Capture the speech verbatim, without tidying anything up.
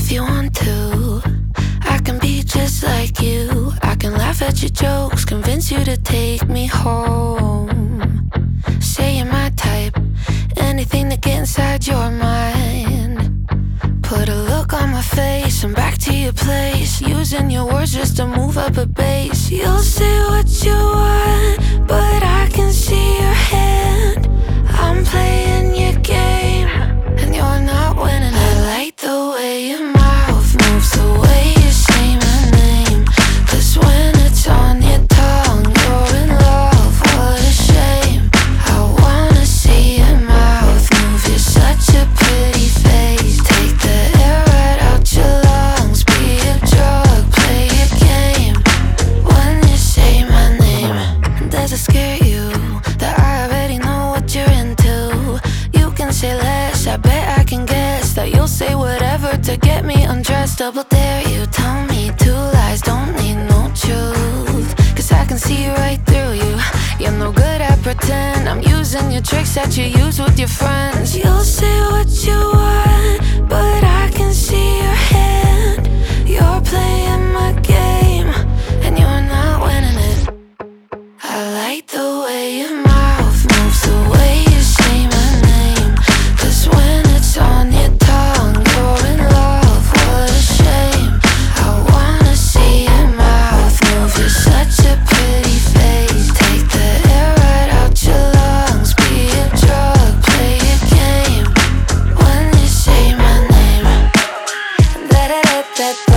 if you want to. I can be just like you. I can laugh at your jokes, convince you to take me home. Say you're my type, anything to get inside your mind. Put a look on my face and back to your place, using your words just to move up a base. You'll say what you want, but I can see your hand. I'm playing your game, and you're not winning. I like the way your mouth moves, the way you say my name. Cause when it's on your tongue, you're in love, what a shame. I wanna see your mouth move, you're such a pretty face. Take the air right out your lungs, be a drug, play a game. When you say my name, does it scare you that I already know what you're into? You can say less, I bet I can guess that you'll say whatever to get me undressed. Double dare you, tell me two lies, don't need no truth. Cause I can see right through you, you're no good at pretend. I'm using your tricks that you use with your friends. You'll say what you want, but I can see your hand. You're playing my game, and you're not winning it. I like the way your mouth moves, the way you say my name. Cause when it's on your tongue, you're in love, what a shame. I wanna see your mouth move, you're such a pretty face. Take the air right out your lungs, be a drug, play a game. When you say my name, da da da da.